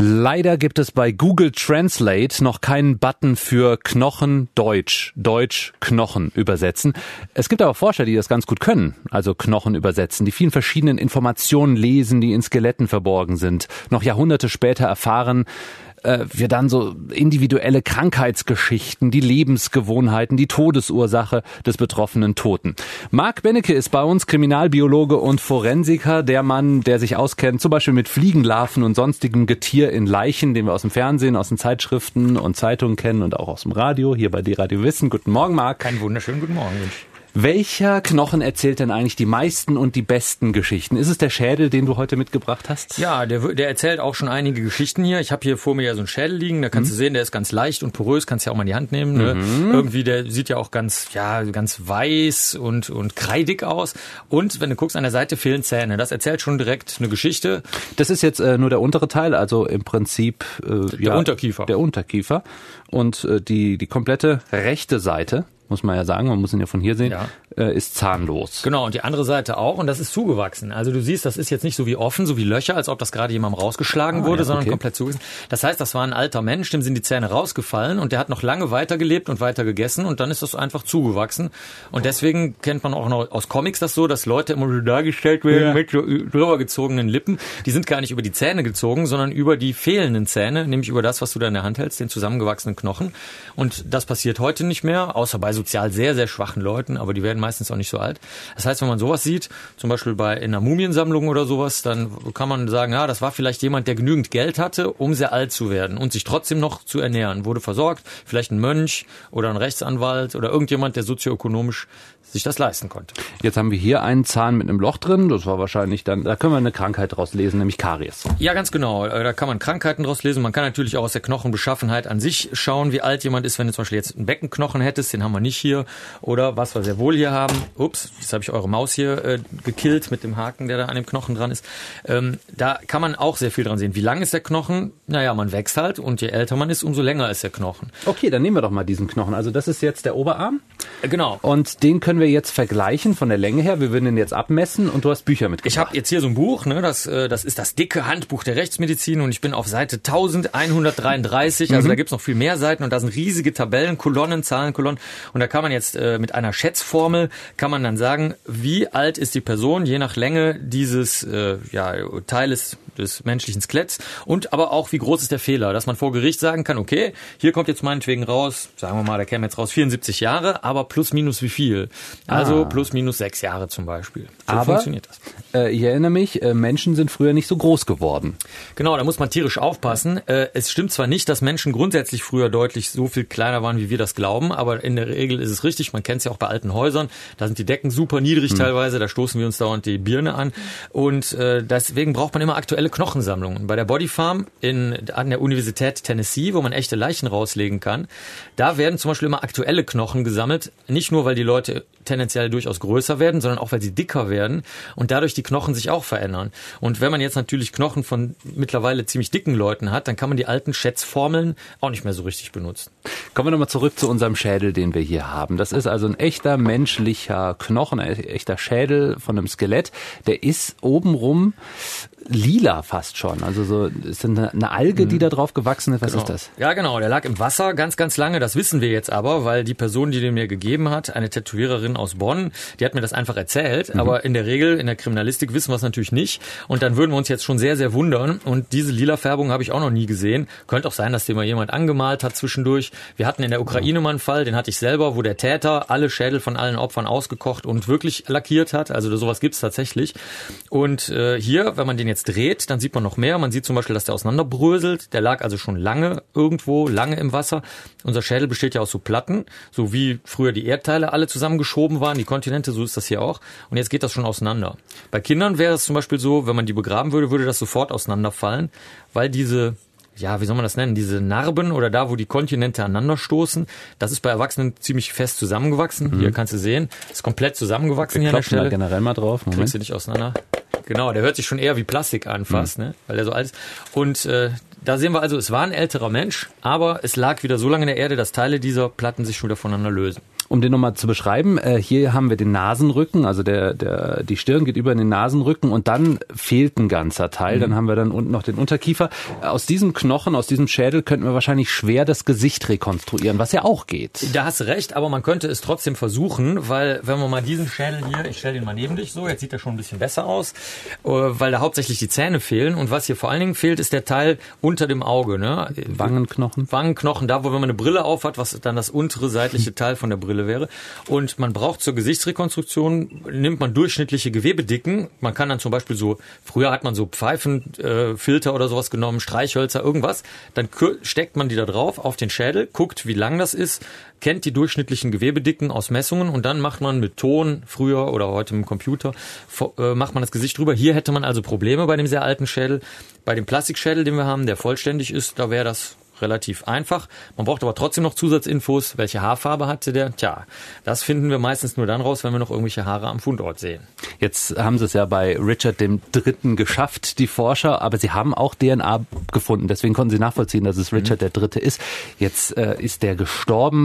Leider gibt es bei Google Translate noch keinen Button für Knochen Deutsch, Deutsch Knochen übersetzen. Es gibt aber Forscher, die das ganz gut können, also Knochen übersetzen, die vielen verschiedenen Informationen lesen, die in Skeletten verborgen sind, noch Jahrhunderte später erfahren wir dann so individuelle Krankheitsgeschichten, die Lebensgewohnheiten, die Todesursache des betroffenen Toten. Marc Benecke ist bei uns Kriminalbiologe und Forensiker, der Mann, der sich auskennt, zum Beispiel mit Fliegenlarven und sonstigem Getier in Leichen, den wir aus dem Fernsehen, aus den Zeitschriften und Zeitungen kennen und auch aus dem Radio, hier bei D-Radio Wissen. Guten Morgen, Marc. Einen wunderschönen guten Morgen, Mensch. Welcher Knochen erzählt denn eigentlich die meisten und die besten Geschichten? Ist es der Schädel, den du heute mitgebracht hast? Ja, der erzählt auch schon einige Geschichten hier. Ich habe hier vor mir ja so einen Schädel liegen, da kannst du sehen, der ist ganz leicht und porös, kannst ja auch mal in die Hand nehmen. Ne? Irgendwie, der sieht ja auch ganz weiß und kreidig aus. Und wenn du guckst, an der Seite fehlen Zähne. Das erzählt schon direkt eine Geschichte. Das ist jetzt nur der untere Teil, also im Prinzip der Unterkiefer. Der Unterkiefer. Und die komplette rechte Seite, muss man ja sagen, man muss ihn ja von hier sehen, ist zahnlos. Genau, und die andere Seite auch, und das ist zugewachsen. Also du siehst, das ist jetzt nicht so wie offen, so wie Löcher, als ob das gerade jemandem rausgeschlagen wurde, sondern komplett zugewachsen. Das heißt, das war ein alter Mensch, dem sind die Zähne rausgefallen und der hat noch lange weitergelebt und weiter gegessen und dann ist das einfach zugewachsen. Und deswegen kennt man auch noch aus Comics das so, dass Leute immer so dargestellt werden mit so drüber gezogenen Lippen. Die sind gar nicht über die Zähne gezogen, sondern über die fehlenden Zähne, nämlich über das, was du da in der Hand hältst, den zusammengewachsenen Knochen. Und das passiert heute nicht mehr, außer bei sozial sehr, sehr schwachen Leuten, aber die werden meistens auch nicht so alt. Das heißt, wenn man sowas sieht, zum Beispiel in einer Mumiensammlung oder sowas, dann kann man sagen, ja, das war vielleicht jemand, der genügend Geld hatte, um sehr alt zu werden und sich trotzdem noch zu ernähren. Wurde versorgt, vielleicht ein Mönch oder ein Rechtsanwalt oder irgendjemand, der sozioökonomisch sich das leisten konnte. Jetzt haben wir hier einen Zahn mit einem Loch drin, das war wahrscheinlich dann, da können wir eine Krankheit draus lesen, nämlich Karies. Ja, ganz genau, da kann man Krankheiten draus lesen, man kann natürlich auch aus der Knochenbeschaffenheit an sich schauen, wie alt jemand ist, wenn du zum Beispiel jetzt einen Beckenknochen hättest, den haben wir nicht hier, oder was wir sehr wohl hier haben, jetzt habe ich eure Maus hier gekillt mit dem Haken, der da an dem Knochen dran ist, da kann man auch sehr viel dran sehen. Wie lang ist der Knochen? Naja, man wächst halt und je älter man ist, umso länger ist der Knochen. Okay, dann nehmen wir doch mal diesen Knochen, also das ist jetzt der Oberarm. Genau. Und den können wir jetzt vergleichen von der Länge her. Wir würden den jetzt abmessen und du hast Bücher mitgebracht. Ich habe jetzt hier so ein Buch, ne, das ist das dicke Handbuch der Rechtsmedizin und ich bin auf Seite 1133, also da gibt's noch viel mehr Seiten und da sind riesige Tabellenkolonnen, Zahlenkolonnen und da kann man jetzt mit einer Schätzformel, kann man dann sagen, wie alt ist die Person, je nach Länge dieses Teiles des menschlichen Skeletts und aber auch, wie groß ist der Fehler, dass man vor Gericht sagen kann, okay, hier kommt jetzt meinetwegen raus, sagen wir mal, da käme jetzt raus 74 Jahre, aber plus minus wie viel? Also plus minus 6 Jahre zum Beispiel. So aber funktioniert das. Ich erinnere mich, Menschen sind früher nicht so groß geworden. Genau, da muss man tierisch aufpassen. Es stimmt zwar nicht, dass Menschen grundsätzlich früher deutlich so viel kleiner waren, wie wir das glauben, aber in der Regel ist es richtig. Man kennt es ja auch bei alten Häusern. Da sind die Decken super niedrig teilweise, da stoßen wir uns dauernd die Birne an. Und deswegen braucht man immer aktuelle Knochensammlungen. Bei der Body Farm an der Universität Tennessee, wo man echte Leichen rauslegen kann, da werden zum Beispiel immer aktuelle Knochen gesammelt. Nicht nur, weil die Leute tendenziell durchaus größer werden, sondern auch, weil sie dicker werden und dadurch die Knochen sich auch verändern. Und wenn man jetzt natürlich Knochen von mittlerweile ziemlich dicken Leuten hat, dann kann man die alten Schätzformeln auch nicht mehr so richtig benutzen. Kommen wir nochmal zurück zu unserem Schädel, den wir hier haben. Das ist also ein echter menschlicher Knochen, ein echter Schädel von einem Skelett. Der ist obenrum lila fast schon. Also so ist eine Alge, die da drauf gewachsen ist. Was ist das? Ja, genau. Der lag im Wasser ganz, ganz lange. Das wissen wir jetzt aber, weil die Person, die den mir gegeben hat, eine Tätowiererin aus Bonn, die hat mir das einfach erzählt. Aber in der Regel, in der Kriminalistik wissen wir es natürlich nicht. Und dann würden wir uns jetzt schon sehr, sehr wundern. Und diese lila Färbung habe ich auch noch nie gesehen. Könnte auch sein, dass den mal jemand angemalt hat zwischendurch. Wir hatten in der Ukraine mal einen Fall, den hatte ich selber, wo der Täter alle Schädel von allen Opfern ausgekocht und wirklich lackiert hat. Also sowas gibt's tatsächlich. Und hier, wenn man den jetzt dreht, dann sieht man noch mehr. Man sieht zum Beispiel, dass der auseinanderbröselt. Der lag also schon lange irgendwo, lange im Wasser. Unser Schädel besteht ja aus so Platten, so wie früher die Erdteile alle zusammengeschoben waren, die Kontinente, so ist das hier auch. Und jetzt geht das schon auseinander. Bei Kindern wäre es zum Beispiel so, wenn man die begraben würde, würde das sofort auseinanderfallen, weil diese, wie soll man das nennen, diese Narben oder da, wo die Kontinente aneinander stoßen, das ist bei Erwachsenen ziemlich fest zusammengewachsen. Hier kannst du sehen, ist komplett zusammengewachsen hier an der Stelle. Generell mal drauf. Moment. Kriegst du nicht auseinander. Genau, der hört sich schon eher wie Plastik an fast, ne? Weil der so alt ist. Und da sehen wir also, es war ein älterer Mensch, aber es lag wieder so lange in der Erde, dass Teile dieser Platten sich schon wieder voneinander lösen. Um den nochmal zu beschreiben, hier haben wir den Nasenrücken, also die Stirn geht über in den Nasenrücken und dann fehlt ein ganzer Teil. Dann haben wir dann unten noch den Unterkiefer. Aus diesem Knochen, aus diesem Schädel könnten wir wahrscheinlich schwer das Gesicht rekonstruieren, was ja auch geht. Da hast du recht, aber man könnte es trotzdem versuchen, weil wenn man mal diesen Schädel hier, ich stelle den mal neben dich so, jetzt sieht er schon ein bisschen besser aus, weil da hauptsächlich die Zähne fehlen und was hier vor allen Dingen fehlt, ist der Teil unter dem Auge. Ne? Wangenknochen, da wo wenn man eine Brille auf hat, was dann das untere seitliche Teil von der Brille wäre. Und man braucht zur Gesichtsrekonstruktion, nimmt man durchschnittliche Gewebedicken. Man kann dann zum Beispiel früher hat man so Pfeifenfilter oder sowas genommen, Streichhölzer, irgendwas. Dann steckt man die da drauf auf den Schädel, guckt, wie lang das ist, kennt die durchschnittlichen Gewebedicken aus Messungen und dann macht man mit Ton, früher oder heute mit dem Computer, macht man das Gesicht drüber. Hier hätte man also Probleme bei dem sehr alten Schädel. Bei dem Plastikschädel, den wir haben, der vollständig ist, da wäre das relativ einfach. Man braucht aber trotzdem noch Zusatzinfos. Welche Haarfarbe hatte der? Tja, das finden wir meistens nur dann raus, wenn wir noch irgendwelche Haare am Fundort sehen. Jetzt haben sie es ja bei Richard III. Geschafft, die Forscher, aber sie haben auch DNA gefunden. Deswegen konnten sie nachvollziehen, dass es Richard III. Ist. Jetzt ist der gestorben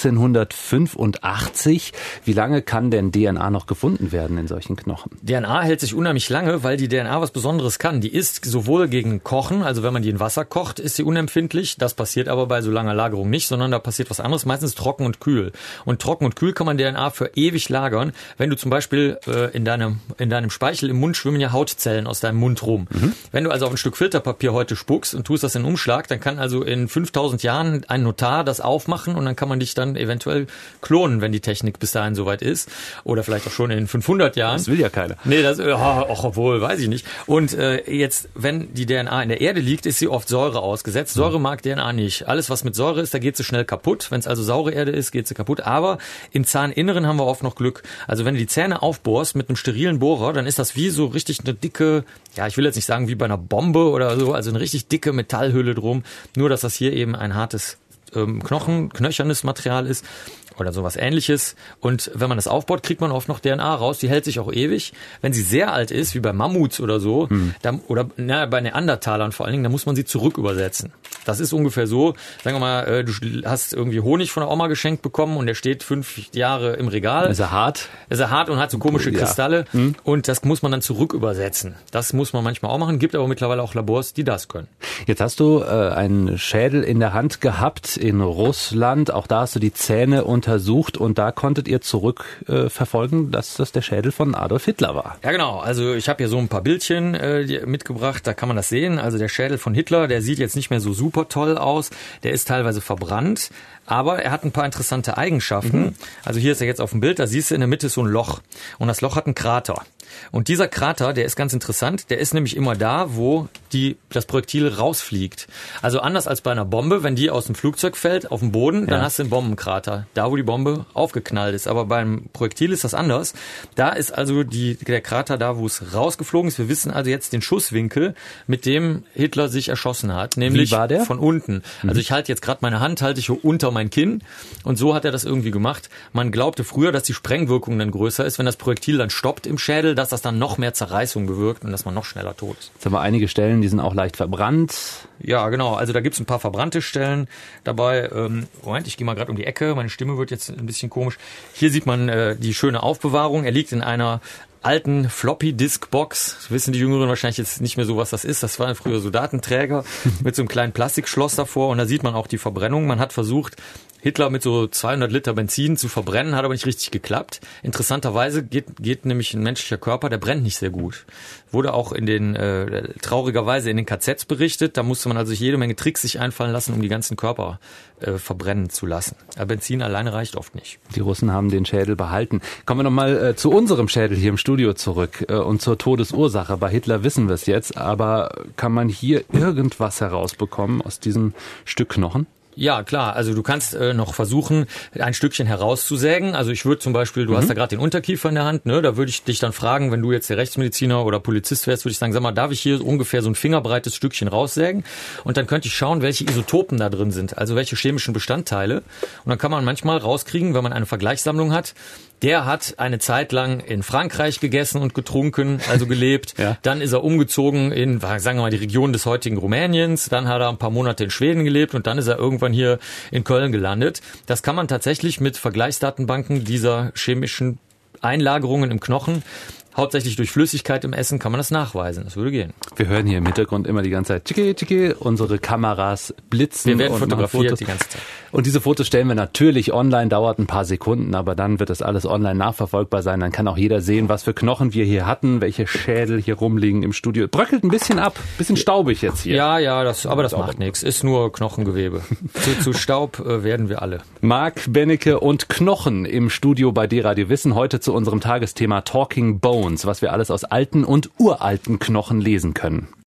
1485. Wie lange kann denn DNA noch gefunden werden in solchen Knochen? DNA hält sich unheimlich lange, weil die DNA was Besonderes kann. Die ist sowohl gegen Kochen, also wenn man die in Wasser kocht, ist sie unempfindlich. Das passiert aber bei so langer Lagerung nicht, sondern da passiert was anderes, meistens trocken und kühl. Und trocken und kühl kann man DNA für ewig lagern. Wenn du zum Beispiel in deinem Speichel im Mund schwimmen ja Hautzellen aus deinem Mund rum. Wenn du also auf ein Stück Filterpapier heute spuckst und tust das in einen Umschlag, dann kann also in 5000 Jahren ein Notar das aufmachen und dann kann man dich dann eventuell klonen, wenn die Technik bis dahin soweit ist. Oder vielleicht auch schon in 500 Jahren. Das will ja keiner. Nee, obwohl, weiß ich nicht. Und jetzt, wenn die DNA in der Erde liegt, ist sie oft Säure ausgesetzt. Säure mag DNA nicht. Alles, was mit Säure ist, da geht sie schnell kaputt. Wenn es also saure Erde ist, geht sie kaputt. Aber im Zahninneren haben wir oft noch Glück. Also wenn du die Zähne aufbohrst mit einem sterilen Bohrer, dann ist das wie so richtig eine dicke, ja, ich will jetzt nicht sagen wie bei einer Bombe oder so, also eine richtig dicke Metallhülle drum. Nur, dass das hier eben ein hartes knöchernes Material ist oder sowas Ähnliches. Und wenn man das aufbaut, kriegt man oft noch DNA raus. Die hält sich auch ewig. Wenn sie sehr alt ist, wie bei Mammuts oder so, oder bei Neandertalern vor allen Dingen, dann muss man sie zurückübersetzen. Das ist ungefähr so, sagen wir mal, du hast irgendwie Honig von der Oma geschenkt bekommen und der steht 5 Jahre im Regal. Ist er hart? Ist er hart und hat so komische Kristalle. Und das muss man dann zurückübersetzen. Das muss man manchmal auch machen, gibt aber mittlerweile auch Labors, die das können. Jetzt hast du einen Schädel in der Hand gehabt in Russland. Auch da hast du die Zähne untersucht und da konntet ihr zurückverfolgen, dass das der Schädel von Adolf Hitler war. Ja, genau. Also ich habe hier so ein paar Bildchen mitgebracht, da kann man das sehen. Also der Schädel von Hitler, der sieht jetzt nicht mehr so super toll aus. Der ist teilweise verbrannt, aber er hat ein paar interessante Eigenschaften. Also hier ist er jetzt auf dem Bild, da siehst du in der Mitte so ein Loch und das Loch hat einen Krater. Und dieser Krater, der ist ganz interessant, der ist nämlich immer da, wo das Projektil rausfliegt. Also anders als bei einer Bombe, wenn die aus dem Flugzeug fällt, auf den Boden, dann hast du einen Bombenkrater, da wo die Bombe aufgeknallt ist. Aber beim Projektil ist das anders. Da ist also der Krater da, wo es rausgeflogen ist. Wir wissen also jetzt den Schusswinkel, mit dem Hitler sich erschossen hat, nämlich Wie war der? Von unten. Also ich halte jetzt gerade meine Hand, halte ich unter mein Kinn und so hat er das irgendwie gemacht. Man glaubte früher, dass die Sprengwirkung dann größer ist, wenn das Projektil dann stoppt im Schädel, dass das dann noch mehr Zerreißung bewirkt und dass man noch schneller tot ist. Jetzt haben wir einige Stellen, die sind auch leicht verbrannt. Ja, genau. Also da gibt's ein paar verbrannte Stellen dabei. Moment, ich gehe mal gerade um die Ecke. Meine Stimme wird jetzt ein bisschen komisch. Hier sieht man die schöne Aufbewahrung. Er liegt in einer alten Floppy-Disk-Box. Das wissen die Jüngeren wahrscheinlich jetzt nicht mehr so, was das ist. Das waren früher so Datenträger mit so einem kleinen Plastikschloss davor. Und da sieht man auch die Verbrennung. Man hat versucht, Hitler mit so 200 Liter Benzin zu verbrennen, hat aber nicht richtig geklappt. Interessanterweise geht nämlich ein menschlicher Körper, der brennt nicht sehr gut. Wurde auch traurigerweise in den KZs berichtet. Da musste man also jede Menge Tricks sich einfallen lassen, um die ganzen Körper verbrennen zu lassen. Aber Benzin alleine reicht oft nicht. Die Russen haben den Schädel behalten. Kommen wir nochmal zu unserem Schädel hier im Studio zurück und zur Todesursache. Bei Hitler wissen wir es jetzt, aber kann man hier irgendwas herausbekommen aus diesem Stück Knochen? Ja, klar. Also du kannst noch versuchen, ein Stückchen herauszusägen. Also ich würde zum Beispiel, du hast da gerade den Unterkiefer in der Hand, ne? Da würde ich dich dann fragen, wenn du jetzt der Rechtsmediziner oder Polizist wärst, würde ich sagen, sag mal, darf ich hier ungefähr so ein fingerbreites Stückchen raussägen? Und dann könnte ich schauen, welche Isotopen da drin sind, also welche chemischen Bestandteile. Und dann kann man manchmal rauskriegen, wenn man eine Vergleichssammlung hat, der hat eine Zeit lang in Frankreich gegessen und getrunken, also gelebt. Ja. Dann ist er umgezogen in, sagen wir mal, die Region des heutigen Rumäniens. Dann hat er ein paar Monate in Schweden gelebt und dann ist er irgendwann irgendwann hier in Köln gelandet. Das kann man tatsächlich mit Vergleichsdatenbanken dieser chemischen Einlagerungen im Knochen, hauptsächlich durch Flüssigkeit im Essen, kann man das nachweisen. Das würde gehen. Wir hören hier im Hintergrund immer die ganze Zeit, tschicki, tschicki, unsere Kameras blitzen. Wir werden und fotografiert die ganze Zeit. Und diese Fotos stellen wir natürlich online, dauert ein paar Sekunden, aber dann wird das alles online nachverfolgbar sein. Dann kann auch jeder sehen, was für Knochen wir hier hatten, welche Schädel hier rumliegen im Studio. Bröckelt ein bisschen ab, bisschen staubig jetzt hier. Ja, aber das macht nichts. Ist nur Knochengewebe. zu Staub werden wir alle. Marc Benecke und Knochen im Studio bei D-Radio Wissen. Heute zu unserem Tagesthema Talking Bones, was wir alles aus alten und uralten Knochen lesen können.